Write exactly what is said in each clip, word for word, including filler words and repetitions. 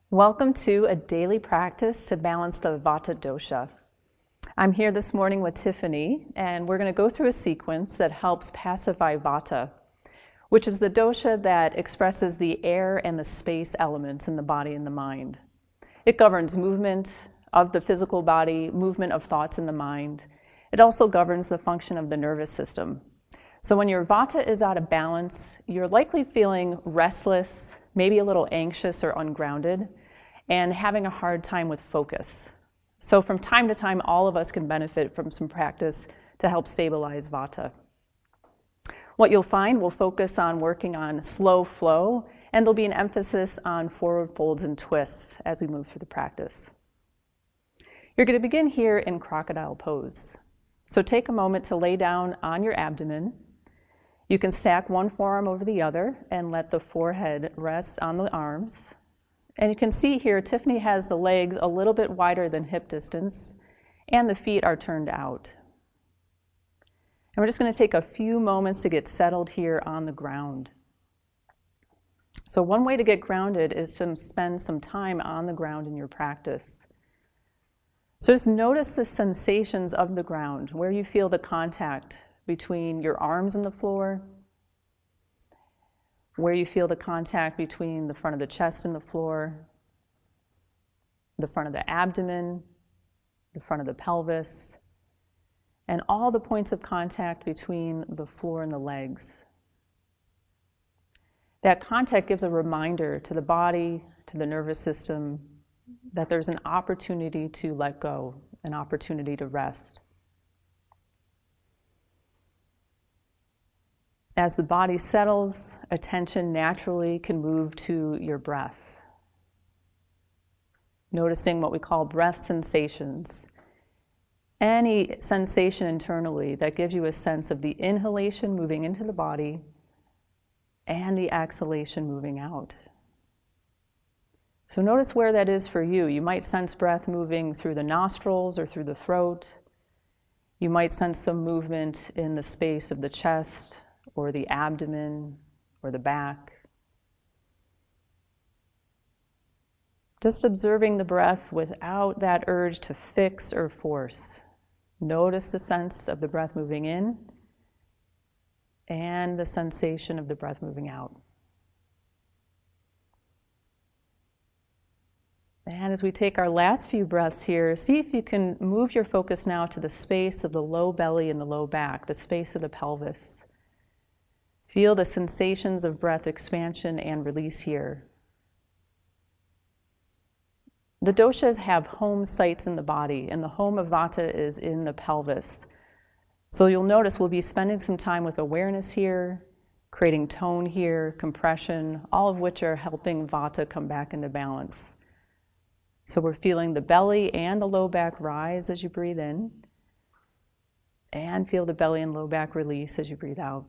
Welcome to a daily practice to balance the Vata dosha. I'm here this morning with Tiffany, and we're going to go through a sequence that helps pacify Vata, which is the dosha that expresses the air and the space elements in the body and the mind. It governs movement of the physical body, movement of thoughts in the mind. It also governs the function of the nervous system. So when your Vata is out of balance, you're likely feeling restless, maybe a little anxious or ungrounded, and having a hard time with focus. So from time to time, all of us can benefit from some practice to help stabilize Vata. What you'll find, we'll focus on working on slow flow, and there'll be an emphasis on forward folds and twists as we move through the practice. You're going to begin here in crocodile pose. So take a moment to lay down on your abdomen. You can stack one forearm over the other and let the forehead rest on the arms. And you can see here, Tiffany has the legs a little bit wider than hip distance, and the feet are turned out. And we're just going to take a few moments to get settled here on the ground. So one way to get grounded is to spend some time on the ground in your practice. So just notice the sensations of the ground, where you feel the contact between your arms and the floor, where you feel the contact between the front of the chest and the floor, the front of the abdomen, the front of the pelvis, and all the points of contact between the floor and the legs. That contact gives a reminder to the body, to the nervous system, that there's an opportunity to let go, an opportunity to rest. As the body settles, attention naturally can move to your breath. Noticing what we call breath sensations. Any sensation internally that gives you a sense of the inhalation moving into the body and the exhalation moving out. So notice where that is for you. You might sense breath moving through the nostrils or through the throat. You might sense some movement in the space of the chest, or the abdomen, or the back. Just observing the breath without that urge to fix or force. Notice the sense of the breath moving in and the sensation of the breath moving out. And as we take our last few breaths here, see if you can move your focus now to the space of the low belly and the low back, the space of the pelvis. Feel the sensations of breath expansion and release here. The doshas have home sites in the body, and the home of Vata is in the pelvis. So you'll notice we'll be spending some time with awareness here, creating tone here, compression, all of which are helping Vata come back into balance. So we're feeling the belly and the low back rise as you breathe in, and feel the belly and low back release as you breathe out.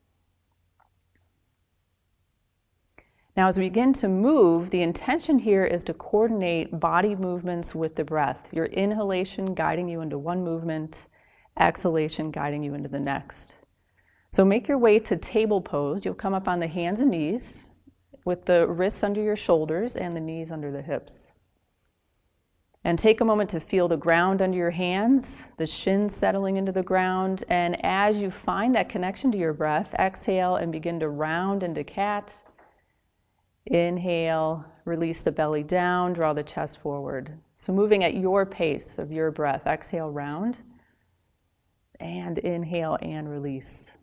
Now, as we begin to move, the intention here is to coordinate body movements with the breath. Your inhalation guiding you into one movement, exhalation guiding you into the next. So make your way to table pose. You'll come up on the hands and knees with the wrists under your shoulders and the knees under the hips. And take a moment to feel the ground under your hands, the shins settling into the ground. And as you find that connection to your breath, exhale and begin to round into cat. Inhale, release the belly down, draw the chest forward. So moving at your pace of your breath, exhale, round, and inhale and release.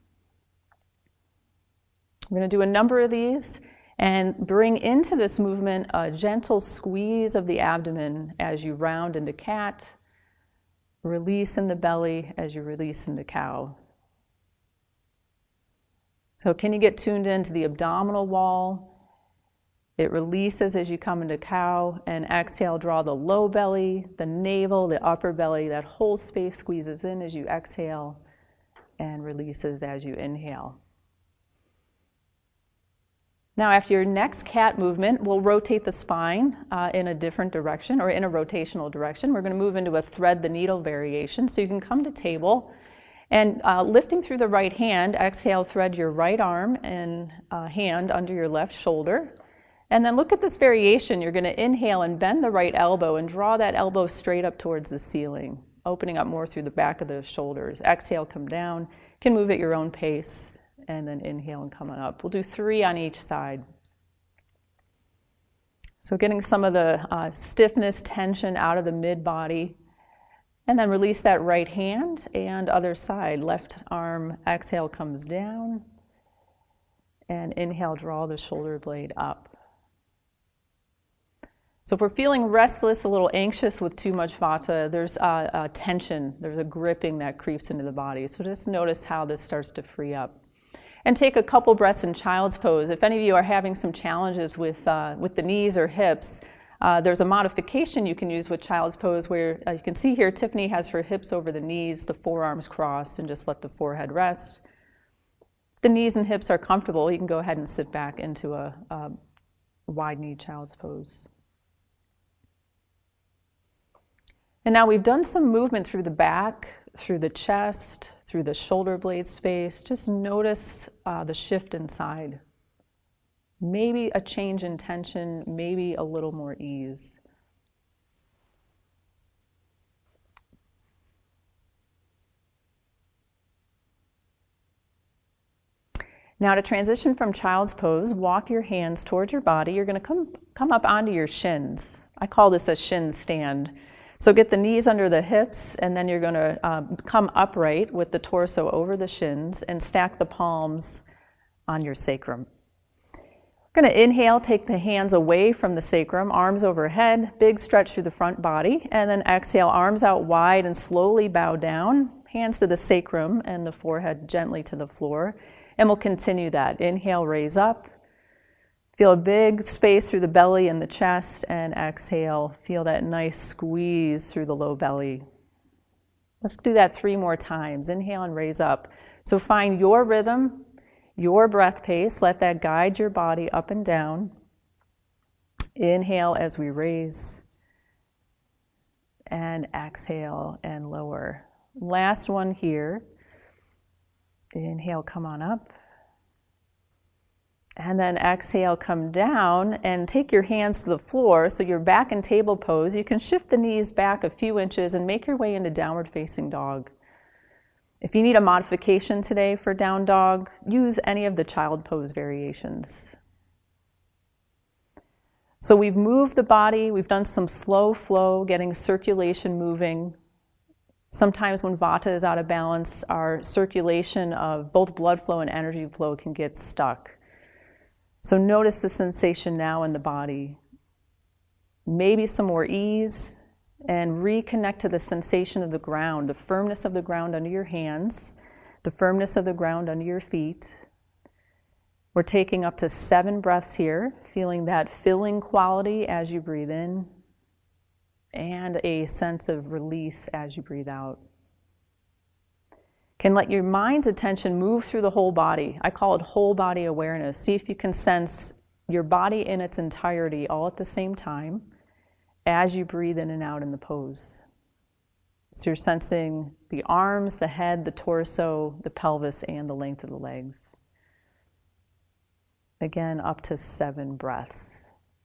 We're going to do a number of these and bring into this movement a gentle squeeze of the abdomen as you round into cat, release in the belly as you release into cow. So can you get tuned into the abdominal wall? It releases as you come into cow, and exhale, draw the low belly, the navel, the upper belly, that whole space squeezes in as you exhale and releases as you inhale. Now, after your next cat movement, we'll rotate the spine uh, in a different direction or in a rotational direction. We're going to move into a thread the needle variation. So you can come to table and uh, lifting through the right hand, exhale, thread your right arm and uh, hand under your left shoulder. And then look at this variation. You're going to inhale and bend the right elbow and draw that elbow straight up towards the ceiling, opening up more through the back of the shoulders. Exhale, come down. You can move at your own pace, and then inhale and come on up. We'll do three on each side. So getting some of the uh, stiffness, tension out of the mid-body. And then release that right hand and other side. Left arm, exhale, comes down. And inhale, draw the shoulder blade up. So if we're feeling restless, a little anxious with too much vata, there's a, a tension, there's a gripping that creeps into the body. So just notice how this starts to free up. And take a couple breaths in child's pose. If any of you are having some challenges with, uh, with the knees or hips, uh, there's a modification you can use with child's pose where uh, you can see here Tiffany has her hips over the knees, the forearms crossed, and just let the forehead rest. The knees and hips are comfortable. You can go ahead and sit back into a, a wide knee child's pose. And now we've done some movement through the back, through the chest, through the shoulder blade space. Just notice uh, the shift inside. Maybe a change in tension, maybe a little more ease. Now to transition from child's pose, walk your hands towards your body. You're going to come, come up onto your shins. I call this a shin stand. So get the knees under the hips, and then you're going to um, come upright with the torso over the shins and stack the palms on your sacrum. We're going to inhale, take the hands away from the sacrum, arms overhead, big stretch through the front body, and then exhale, arms out wide and slowly bow down, hands to the sacrum and the forehead gently to the floor. And we'll continue that. Inhale, raise up. Feel a big space through the belly and the chest, and exhale, feel that nice squeeze through the low belly. Let's do that three more times. Inhale and raise up. So find your rhythm, your breath pace. Let that guide your body up and down. Inhale as we raise, and exhale and lower. Last one here. Inhale, come on up. And then exhale, come down and take your hands to the floor so you're back in table pose. You can shift the knees back a few inches and make your way into downward facing dog. If you need a modification today for down dog, use any of the child pose variations. So we've moved the body, we've done some slow flow, getting circulation moving. Sometimes when vata is out of balance, our circulation of both blood flow and energy flow can get stuck. So notice the sensation now in the body. Maybe some more ease, and reconnect to the sensation of the ground, the firmness of the ground under your hands, the firmness of the ground under your feet. We're taking up to seven breaths here, feeling that filling quality as you breathe in, and a sense of release as you breathe out. Can let your mind's attention move through the whole body. I call it whole body awareness. See if you can sense your body in its entirety all at the same time as you breathe in and out in the pose. So you're sensing the arms, the head, the torso, the pelvis, and the length of the legs. Again, up to seven breaths.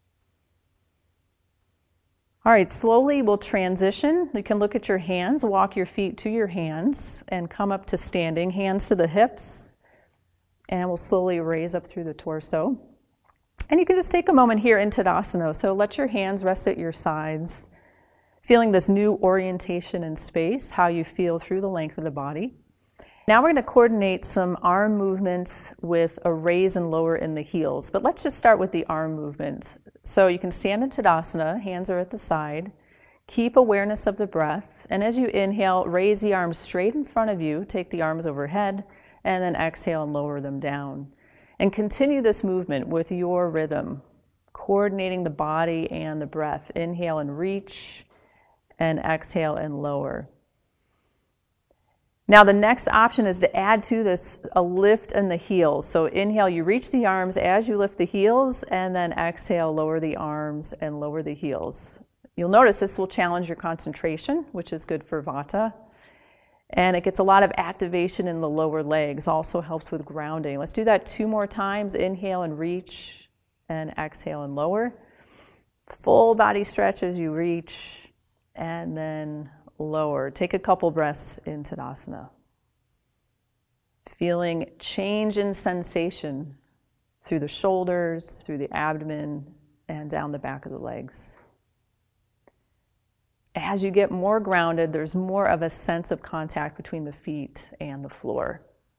All right, slowly we'll transition. You can look at your hands, walk your feet to your hands, and come up to standing, hands to the hips, and we'll slowly raise up through the torso. And you can just take a moment here in Tadasana. So let your hands rest at your sides, feeling this new orientation in space, how you feel through the length of the body. Now we're going to coordinate some arm movements with a raise and lower in the heels. But let's just start with the arm movement. So you can stand in Tadasana, hands are at the side. Keep awareness of the breath. And as you inhale, raise the arms straight in front of you. Take the arms overhead, and then exhale and lower them down. And continue this movement with your rhythm, coordinating the body and the breath. Inhale and reach, and exhale and lower. Now the next option is to add to this a lift in the heels. So inhale, you reach the arms as you lift the heels, and then exhale, lower the arms and lower the heels. You'll notice this will challenge your concentration, which is good for vata. And it gets a lot of activation in the lower legs, also helps with grounding. Let's do that two more times. Inhale and reach, and exhale and lower. Full body stretch as you reach, and then lower. Take a couple breaths in Tadasana. Feeling change in sensation through the shoulders, through the abdomen, and down the back of the legs. As you get more grounded, there's more of a sense of contact between the feet and the floor.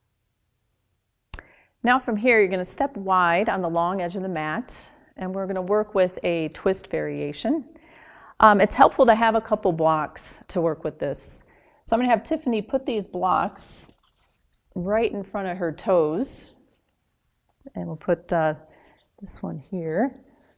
Now from here, you're going to step wide on the long edge of the mat, and we're going to work with a twist variation. Um, it's helpful to have a couple blocks to work with this. So I'm going to have Tiffany put these blocks right in front of her toes, and we'll put uh, this one here.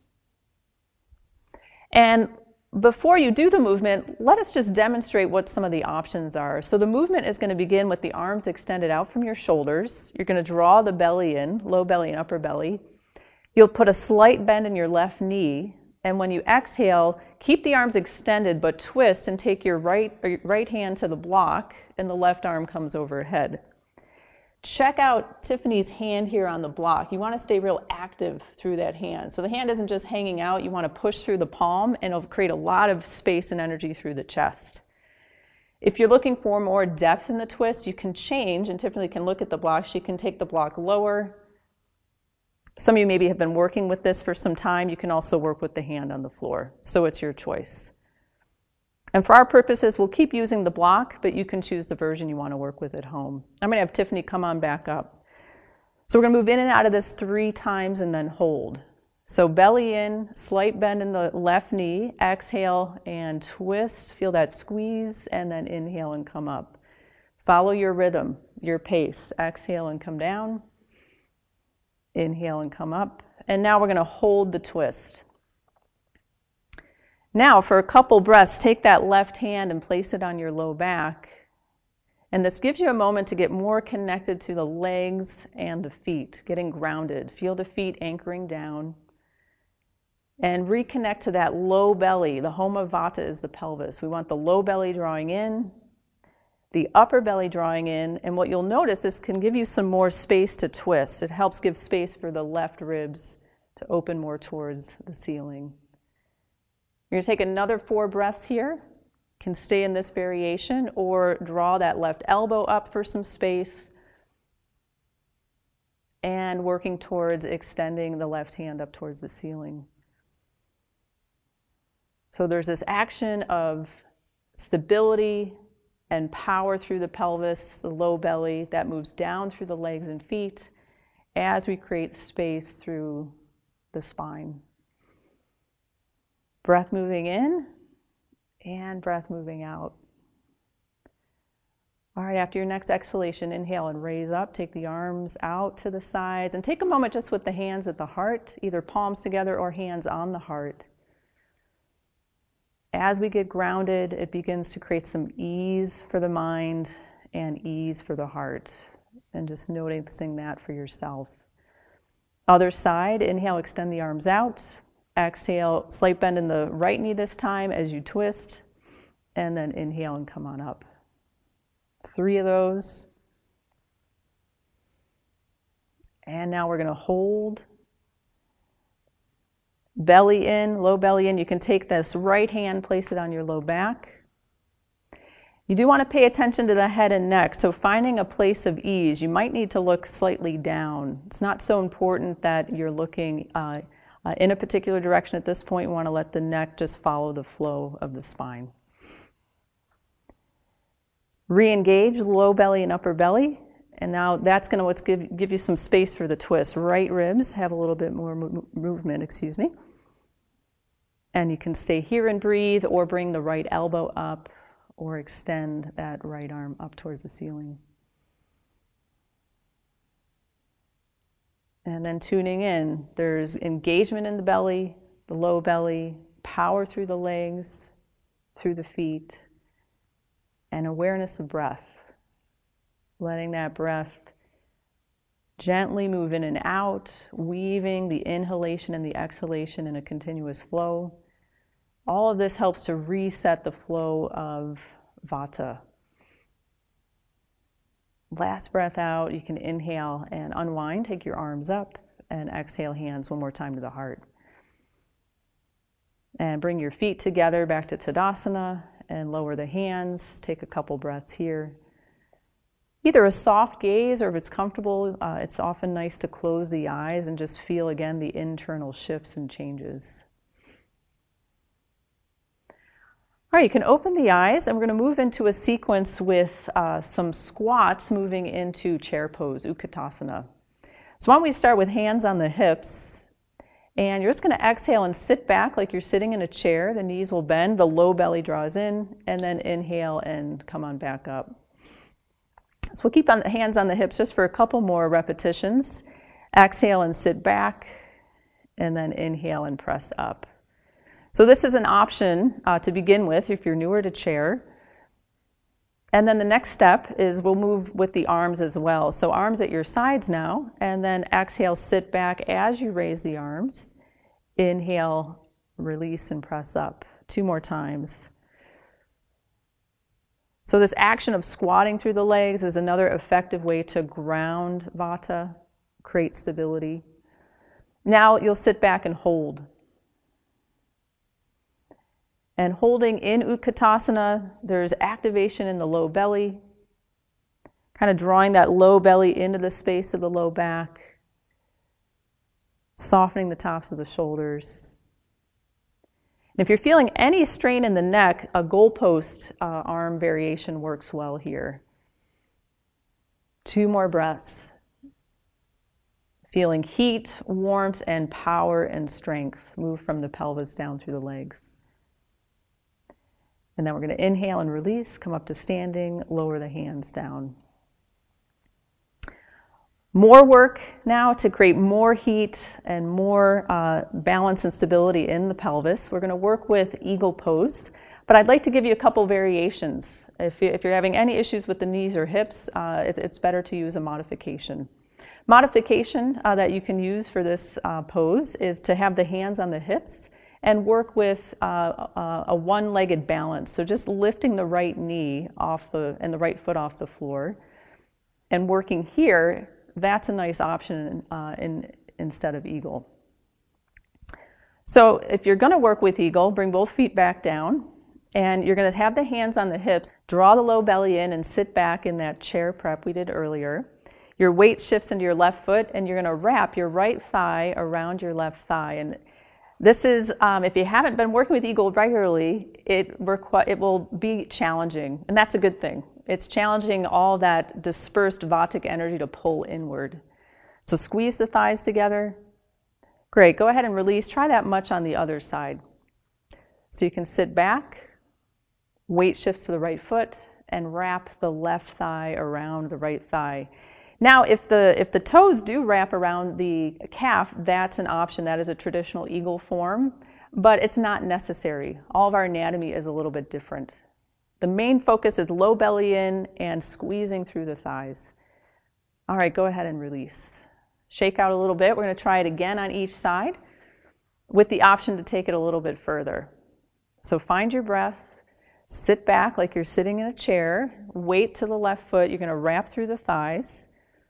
And before you do the movement, let us just demonstrate what some of the options are. So the movement is going to begin with the arms extended out from your shoulders. You're going to draw the belly in, low belly and upper belly. You'll put a slight bend in your left knee, and when you exhale, keep the arms extended but twist and take your right, or your right hand to the block, and the left arm comes overhead. Check out Tiffany's hand here on the block. You want to stay real active through that hand. So the hand isn't just hanging out. You want to push through the palm, and it'll create a lot of space and energy through the chest. If you're looking for more depth in the twist, you can change, and Tiffany can look at the block. She can take the block lower. Some of you maybe have been working with this for some time. You can also work with the hand on the floor. So it's your choice. And for our purposes, we'll keep using the block, but you can choose the version you want to work with at home. I'm going to have Tiffany come on back up. So we're going to move in and out of this three times and then hold. So belly in, slight bend in the left knee, exhale and twist, feel that squeeze, and then inhale and come up. Follow your rhythm, your pace. Exhale and come down, inhale and come up. And now we're going to hold the twist. Now, for a couple breaths, take that left hand and place it on your low back. And this gives you a moment to get more connected to the legs and the feet, getting grounded. Feel the feet anchoring down. And reconnect to that low belly. The home of Vata is the pelvis. We want the low belly drawing in, the upper belly drawing in. And what you'll notice, this can give you some more space to twist. It helps give space for the left ribs to open more towards the ceiling. You're going to take another four breaths here. Can stay in this variation or draw that left elbow up for some space. And working towards extending the left hand up towards the ceiling. So there's this action of stability and power through the pelvis, the low belly, that moves down through the legs and feet as we create space through the spine. Breath moving in and breath moving out. All right, after your next exhalation, inhale and raise up. Take the arms out to the sides and take a moment just with the hands at the heart, either palms together or hands on the heart. As we get grounded, it begins to create some ease for the mind and ease for the heart. And just noticing that for yourself. Other side, inhale, extend the arms out. Exhale, slight bend in the right knee this time as you twist, and then inhale and come on up. Three of those. And now we're going to hold. Belly in, low belly in. You can take this right hand, place it on your low back. You do want to pay attention to the head and neck, so finding a place of ease. You might need to look slightly down. It's not so important that you're looking uh, Uh, in a particular direction at this point. You want to let the neck just follow the flow of the spine. Re-engage the low belly and upper belly. And now that's going to what's give, give you some space for the twist. Right ribs have a little bit more mo- movement, excuse me. And you can stay here and breathe, or bring the right elbow up, or extend that right arm up towards the ceiling. And then tuning in, there's engagement in the belly, the low belly, power through the legs, through the feet, and awareness of breath. Letting that breath gently move in and out, weaving the inhalation and the exhalation in a continuous flow. All of this helps to reset the flow of Vata. Last breath out, you can inhale and unwind. Take your arms up, and exhale hands one more time to the heart. And bring your feet together back to Tadasana and lower the hands. Take a couple breaths here. Either a soft gaze, or if it's comfortable, uh, it's often nice to close the eyes and just feel again the internal shifts and changes. All right, you can open the eyes, and we're going to move into a sequence with uh, some squats moving into chair pose, Utkatasana. So why don't we start with hands on the hips. And you're just going to exhale and sit back like you're sitting in a chair. The knees will bend, the low belly draws in, and then inhale and come on back up. So we'll keep on the hands on the hips just for a couple more repetitions. Exhale and sit back, and then inhale and press up. So this is an option uh, to begin with if you're newer to chair. And then the next step is we'll move with the arms as well. So arms at your sides now, and then exhale, sit back as you raise the arms. Inhale, release and press up. Two more times. So this action of squatting through the legs is another effective way to ground Vata, create stability. Now you'll sit back and hold. And holding in Utkatasana, there's activation in the low belly, kind of drawing that low belly into the space of the low back, softening the tops of the shoulders. And if you're feeling any strain in the neck, a goalpost uh, arm variation works well here. Two more breaths. Feeling heat, warmth, and power and strength move from the pelvis down through the legs. And then we're going to inhale and release, come up to standing, lower the hands down. More work now to create more heat and more uh, balance and stability in the pelvis. We're going to work with eagle pose, but I'd like to give you a couple variations. If, you, if you're having any issues with the knees or hips, uh, it, it's better to use a modification. Modification uh, that you can use for this uh, pose is to have the hands on the hips and work with uh, a, a one-legged balance. So just lifting the right knee off the, and the right foot off the floor and working here, that's a nice option uh, in, instead of eagle. So if you're gonna work with eagle, bring both feet back down and you're gonna have the hands on the hips, draw the low belly in and sit back in that chair prep we did earlier. Your weight shifts into your left foot and you're gonna wrap your right thigh around your left thigh. And this is, um, if you haven't been working with eagle regularly, it, it will be challenging, and that's a good thing. It's challenging all that dispersed Vatic energy to pull inward. So squeeze the thighs together. Great, go ahead and release. Try that much on the other side. So you can sit back, weight shifts to the right foot, and wrap the left thigh around the right thigh. Now, if the, if the toes do wrap around the calf, that's an option. That is a traditional eagle form, but it's not necessary. All of our anatomy is a little bit different. The main focus is low belly in and squeezing through the thighs. All right, go ahead and release. Shake out a little bit. We're going to try it again on each side with the option to take it a little bit further. So find your breath, sit back like you're sitting in a chair, weight to the left foot. You're going to wrap through the thighs.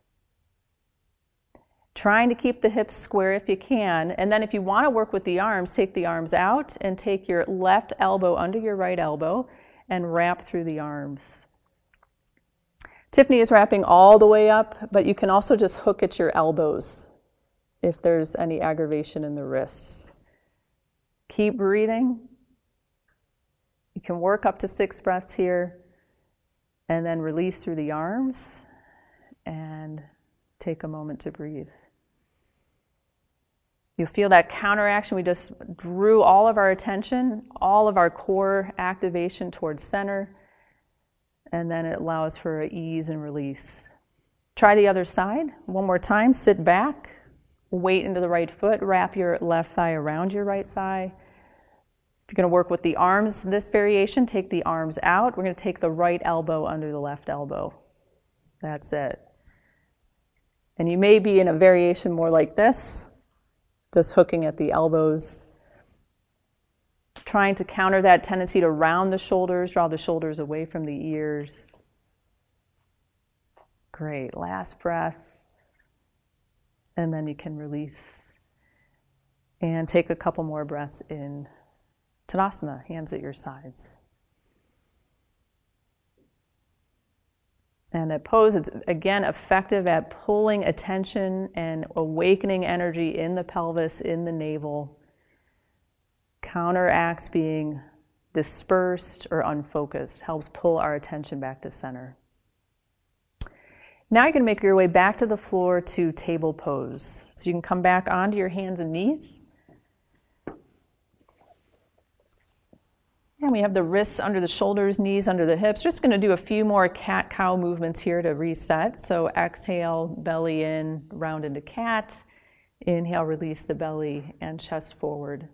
Trying to keep the hips square if you can. And then if you want to work with the arms, take the arms out and take your left elbow under your right elbow and wrap through the arms. Tiffany is wrapping all the way up, but you can also just hook at your elbows if there's any aggravation in the wrists. Keep breathing. You can work up to six breaths here and then release through the arms and take a moment to breathe. You feel that counteraction. We just drew all of our attention, all of our core activation towards center, and then it allows for ease and release. Try the other side. One more time. Sit back, weight into the right foot, wrap your left thigh around your right thigh. If you're going to work with the arms, this variation, take the arms out. We're going to take the right elbow under the left elbow. That's it. And you may be in a variation more like this, just hooking at the elbows, trying to counter that tendency to round the shoulders, draw the shoulders away from the ears. Great, last breath. And then you can release and take a couple more breaths in Tadasana, hands at your sides. And that pose, it's again effective at pulling attention and awakening energy in the pelvis, in the navel. Counteracts being dispersed or unfocused, helps pull our attention back to center. Now you can make your way back to the floor to table pose. So you can come back onto your hands and knees. And we have the wrists under the shoulders, knees under the hips. Just going to do a few more cat-cow movements here to reset. So exhale, belly in, round into cat. Inhale, release the belly and chest forward.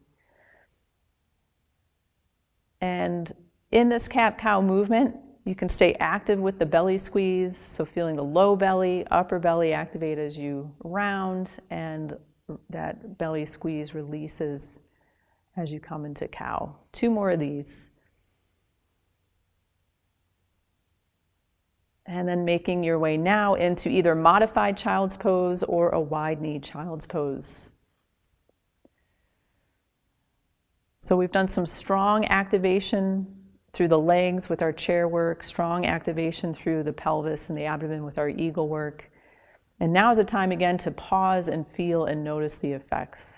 And in this cat-cow movement, you can stay active with the belly squeeze. So feeling the low belly, upper belly activate as you round, and that belly squeeze releases as you come into cow. Two more of these. And then making your way now into either modified child's pose or a wide knee child's pose. So we've done some strong activation through the legs with our chair work, strong activation through the pelvis and the abdomen with our eagle work. And now is the time again to pause and feel and notice the effects.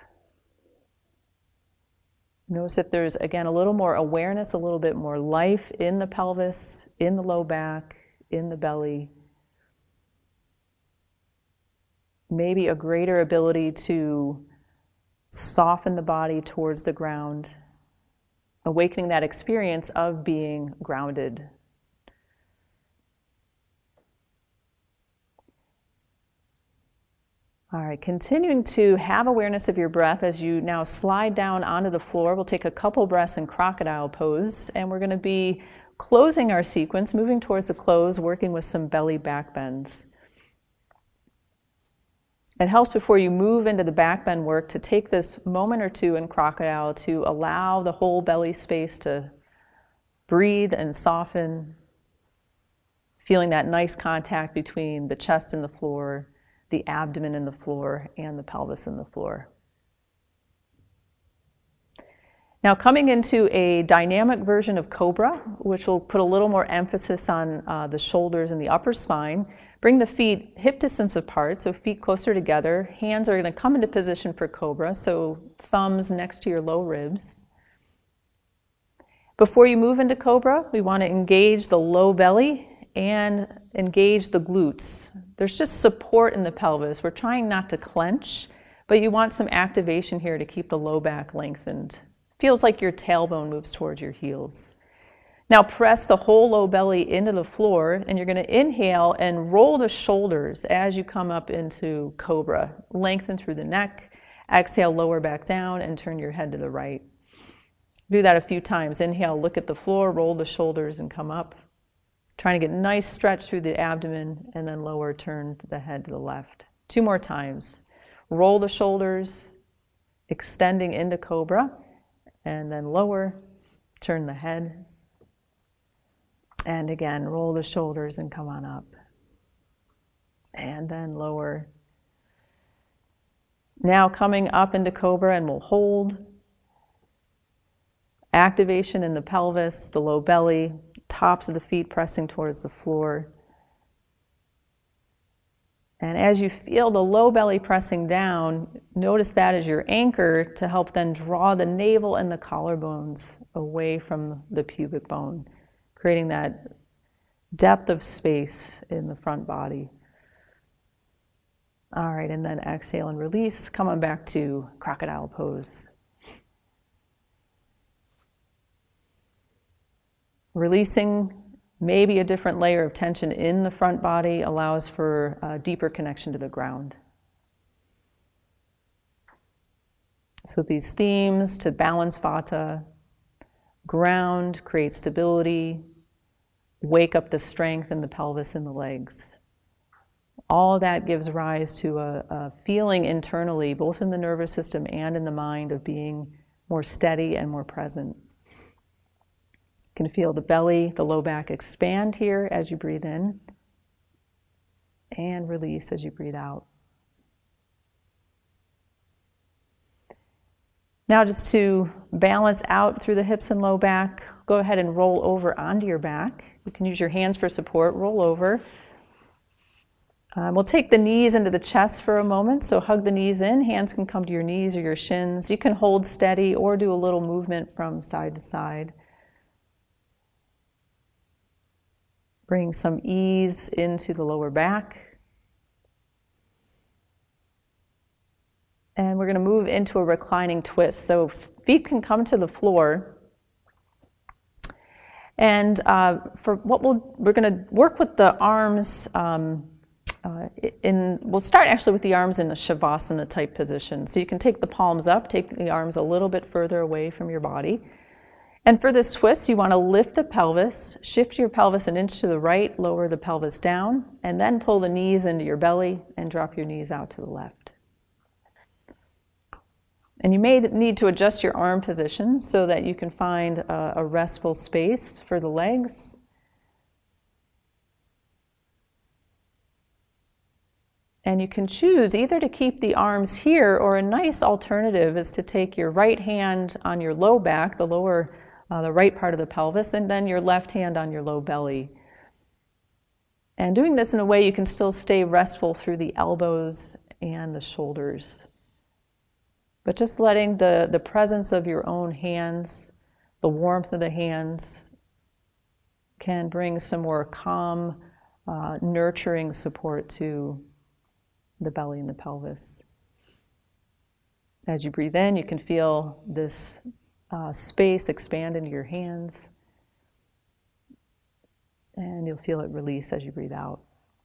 Notice if there's, again, a little more awareness, a little bit more life in the pelvis, in the low back, in the belly. Maybe a greater ability to soften the body towards the ground, awakening that experience of being grounded. All right, continuing to have awareness of your breath as you now slide down onto the floor. We'll take a couple breaths in crocodile pose, and we're going to be closing our sequence, moving towards the close, working with some belly back bends. It helps before you move into the back bend work to take this moment or two in crocodile to allow the whole belly space to breathe and soften, feeling that nice contact between the chest and the floor, the abdomen in the floor, and the pelvis in the floor. Now coming into a dynamic version of Cobra, which will put a little more emphasis on uh, the shoulders and the upper spine. Bring the feet hip distance apart, so feet closer together. Hands are going to come into position for Cobra, so thumbs next to your low ribs. Before you move into Cobra, we want to engage the low belly and engage the glutes. There's just support in the pelvis. We're trying not to clench, but you want some activation here to keep the low back lengthened. Feels like your tailbone moves towards your heels. Now press the whole low belly into the floor, and you're going to inhale and roll the shoulders as you come up into Cobra. Lengthen through the neck. Exhale, lower back down, and turn your head to the right. Do that a few times. Inhale, look at the floor, roll the shoulders, and come up. Trying to get nice stretch through the abdomen, and then lower, turn the head to the left. Two more times. Roll the shoulders, extending into Cobra, and then lower, turn the head. And again, roll the shoulders and come on up. And then lower. Now coming up into Cobra, and we'll hold. Activation in the pelvis, the low belly, tops of the feet pressing towards the floor. And as you feel the low belly pressing down, notice that as your anchor to help then draw the navel and the collarbones away from the pubic bone, creating that depth of space in the front body. All right, and then exhale and release. Come on back to crocodile pose. Releasing maybe a different layer of tension in the front body allows for a deeper connection to the ground. So these themes to balance Vata, ground, create stability, wake up the strength in the pelvis and the legs. All that gives rise to a, a feeling internally, both in the nervous system and in the mind, of being more steady and more present. You can feel the belly, the low back expand here as you breathe in, and release as you breathe out. Now just to balance out through the hips and low back, go ahead and roll over onto your back. You can use your hands for support, roll over. Um, we'll take the knees into the chest for a moment, so hug the knees in. Hands can come to your knees or your shins. You can hold steady or do a little movement from side to side. Bring some ease into the lower back. And we're going to move into a reclining twist. So feet can come to the floor. And uh, for what we'll, we're going to work with the arms, um, uh, in, we'll start actually with the arms in a Shavasana type position. So you can take the palms up, take the arms a little bit further away from your body. And for this twist, you want to lift the pelvis, shift your pelvis an inch to the right, lower the pelvis down, and then pull the knees into your belly and drop your knees out to the left. And you may need to adjust your arm position so that you can find a, a restful space for the legs. And you can choose either to keep the arms here, or a nice alternative is to take your right hand on your low back, the lower, uh, the right part of the pelvis, and then your left hand on your low belly. And doing this in a way you can still stay restful through the elbows and the shoulders. But just letting the, the presence of your own hands, the warmth of the hands, can bring some more calm, uh, nurturing support to the belly and the pelvis. As you breathe in, you can feel this uh, space expand into your hands, and you'll feel it release as you breathe out.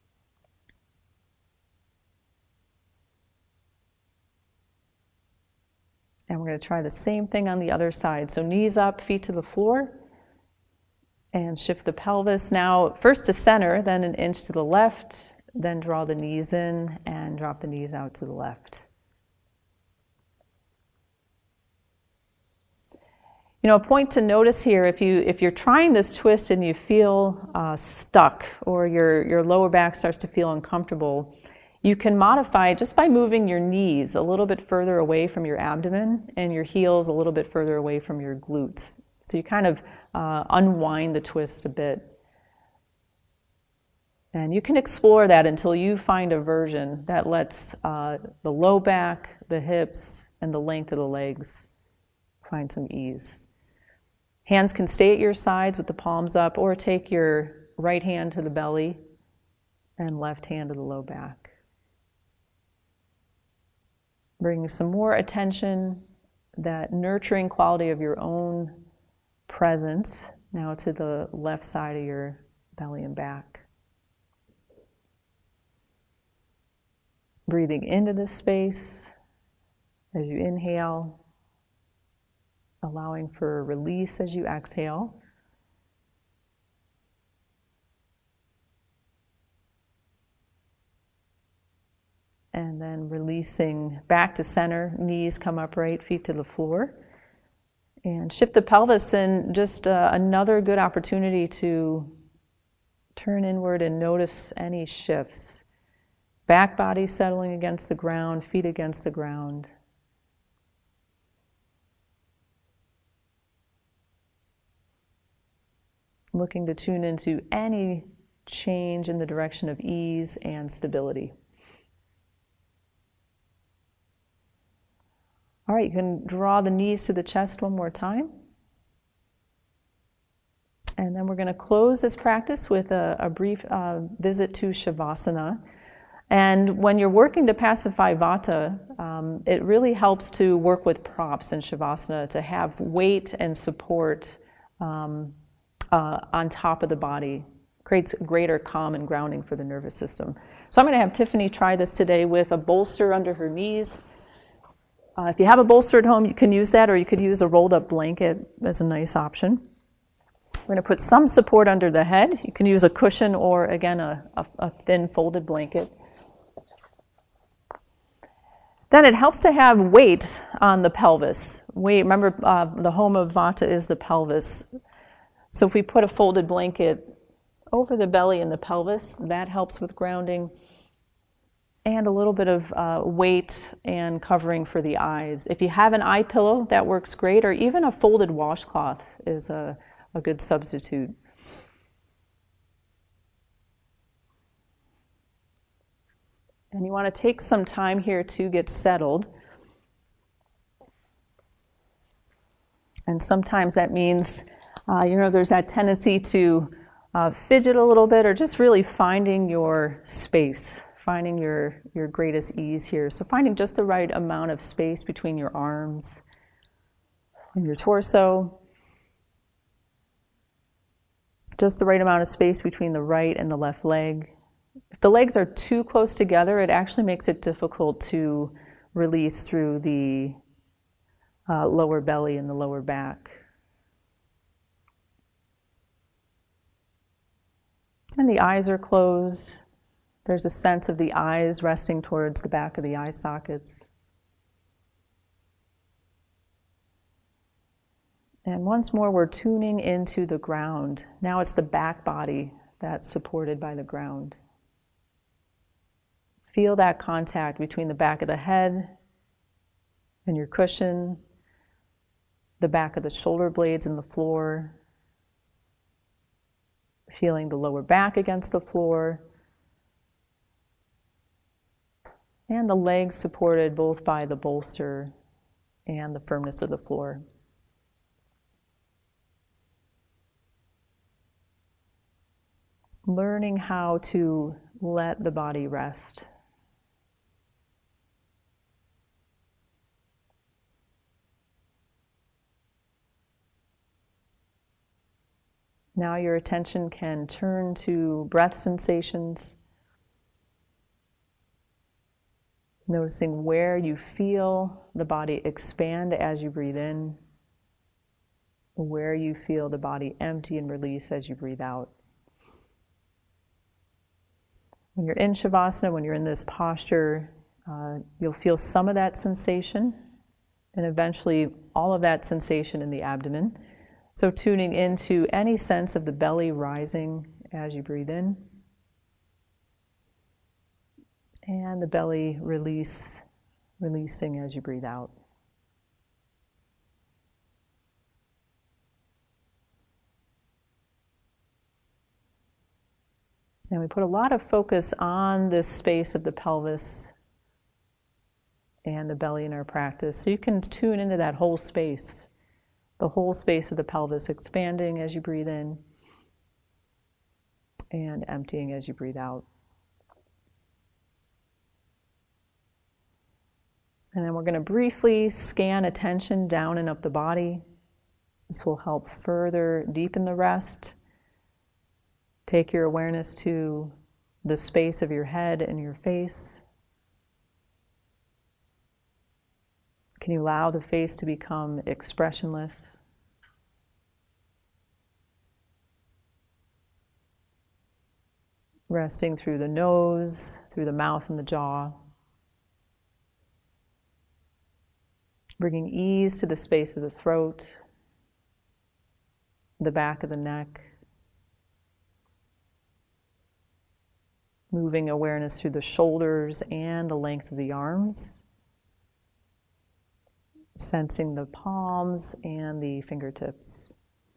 And we're going to try the same thing on the other side. So knees up, feet to the floor, and shift the pelvis. Now, first to center, then an inch to the left, then draw the knees in and drop the knees out to the left. You know, a point to notice here, if, you, if you're trying this twist and you feel uh, stuck, or your, your lower back starts to feel uncomfortable, you can modify just by moving your knees a little bit further away from your abdomen and your heels a little bit further away from your glutes. So you kind of uh, unwind the twist a bit. And you can explore that until you find a version that lets uh, the low back, the hips, and the length of the legs find some ease. Hands can stay at your sides with the palms up, or take your right hand to the belly and left hand to the low back. Bring some more attention, that nurturing quality of your own presence, now to the left side of your belly and back. Breathing into this space as you inhale, allowing for release as you exhale. And then releasing back to center, knees come upright, feet to the floor. And shift the pelvis, and just uh, another good opportunity to turn inward and notice any shifts. Back body settling against the ground, feet against the ground. Looking to tune into any change in the direction of ease and stability. All right, you can draw the knees to the chest one more time. And then we're going to close this practice with a, a brief uh, visit to Shavasana. And when you're working to pacify Vata, um, it really helps to work with props in Shavasana, to have weight and support um, uh, on top of the body. Creates greater calm and grounding for the nervous system. So I'm going to have Tiffany try this today with a bolster under her knees. Uh, if you have a bolster at home, you can use that, or you could use a rolled up blanket as a nice option. We're going to put some support under the head. You can use a cushion, or again, a, a, a thin folded blanket. Then it helps to have weight on the pelvis. Weight, remember, uh, the home of Vata is the pelvis. So if we put a folded blanket over the belly and the pelvis, that helps with grounding. and a little bit of uh, weight and covering for the eyes. If you have an eye pillow, that works great, or even a folded washcloth is a, a good substitute. And you want to take some time here to get settled. And sometimes that means, uh, you know, there's that tendency to uh, fidget a little bit, or just really finding your space, finding your, your greatest ease here. So finding just the right amount of space between your arms and your torso. Just the right amount of space between the right and the left leg. If the legs are too close together, it actually makes it difficult to release through the uh, lower belly and the lower back. And the eyes are closed. There's a sense of the eyes resting towards the back of the eye sockets. And once more, we're tuning into the ground. Now it's the back body that's supported by the ground. Feel that contact between the back of the head and your cushion, the back of the shoulder blades and the floor, feeling the lower back against the floor, and the legs supported both by the bolster and the firmness of the floor. Learning how to let the body rest. Now your attention can turn to breath sensations, noticing where you feel the body expand as you breathe in, where you feel the body empty and release as you breathe out. When you're in Shavasana, when you're in this posture, uh, you'll feel some of that sensation, and eventually all of that sensation in the abdomen. So tuning into any sense of the belly rising as you breathe in, and the belly release, releasing as you breathe out. And we put a lot of focus on this space of the pelvis and the belly in our practice. So you can tune into that whole space, the whole space of the pelvis expanding as you breathe in and emptying as you breathe out. And then we're going to briefly scan attention down and up the body. This will help further deepen the rest. Take your awareness to the space of your head and your face. Can you allow the face to become expressionless? Resting through the nose, through the mouth and the jaw. Bringing ease to the space of the throat, the back of the neck. Moving awareness through the shoulders and the length of the arms. Sensing the palms and the fingertips.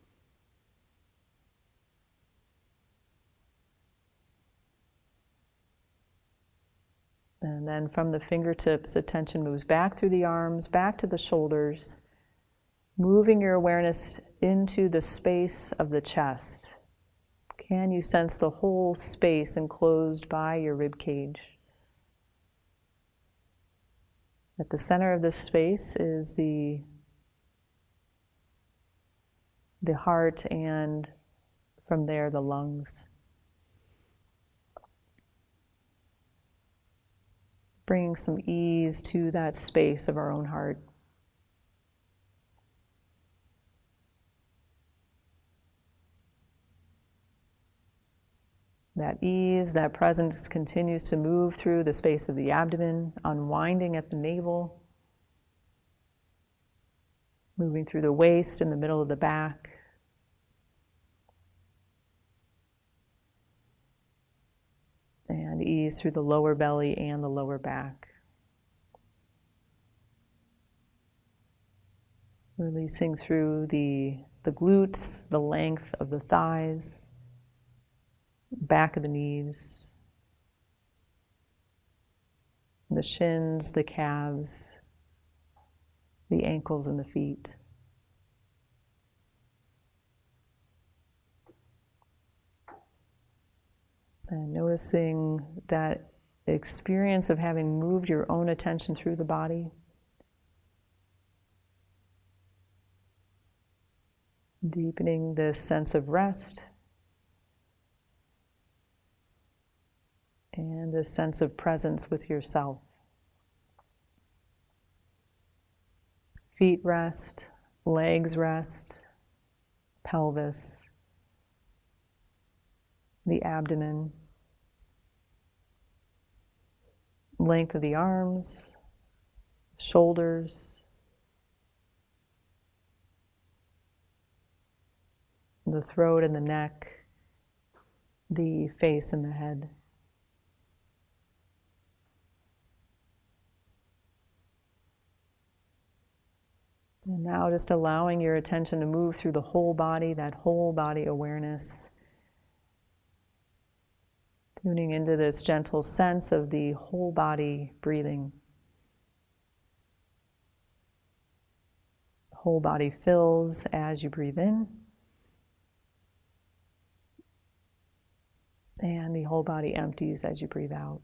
And then from the fingertips, attention moves back through the arms, back to the shoulders, moving your awareness into the space of the chest. Can you sense the whole space enclosed by your rib cage? At the center of this space is the, the heart, and from there the lungs. Bringing some ease to that space of our own heart. That ease, that presence continues to move through the space of the abdomen, unwinding at the navel, moving through the waist in the middle of the back. And ease release through the lower belly and the lower back. Releasing through the, the glutes, the length of the thighs, back of the knees, the shins, the calves, the ankles and the feet. And noticing that experience of having moved your own attention through the body. Deepening this sense of rest and this sense of presence with yourself. Feet rest, legs rest, pelvis, the abdomen, length of the arms, shoulders, the throat and the neck, the face and the head. And now just allowing your attention to move through the whole body, that whole body awareness. Tuning into this gentle sense of the whole body breathing. Whole body fills as you breathe in. And the whole body empties as you breathe out.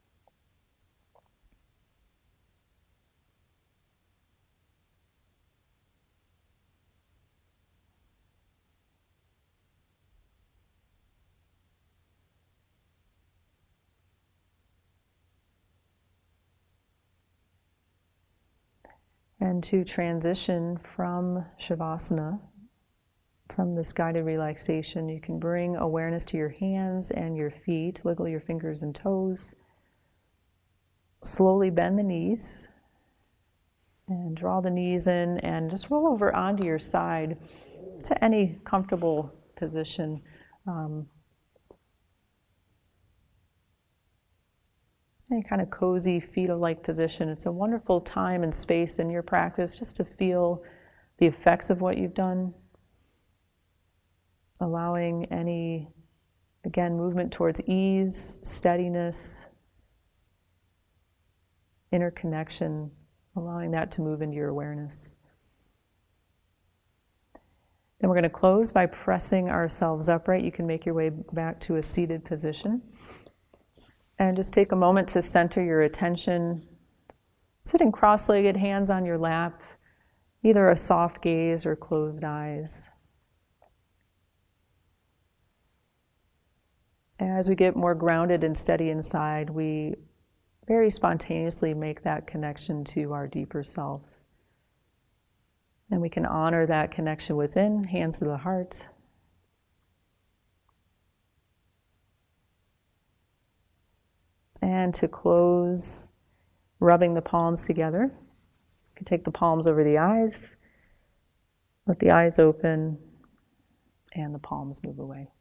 And to transition from Shavasana, from this guided relaxation, you can bring awareness to your hands and your feet. Wiggle your fingers and toes. Slowly bend the knees. And draw the knees in and just roll over onto your side to any comfortable position. Um, Any kind of cozy fetal-like position. It's a wonderful time and space in your practice just to feel the effects of what you've done. Allowing any, again, movement towards ease, steadiness, interconnection, allowing that to move into your awareness. Then we're going to close by pressing ourselves upright. You can make your way back to a seated position. And just take a moment to center your attention, sitting cross-legged, hands on your lap, either a soft gaze or closed eyes. As we get more grounded and steady inside, we very spontaneously make that connection to our deeper self. And we can honor that connection within, hands to the heart. And to close, rubbing the palms together. You can take the palms over the eyes, let the eyes open, and the palms move away.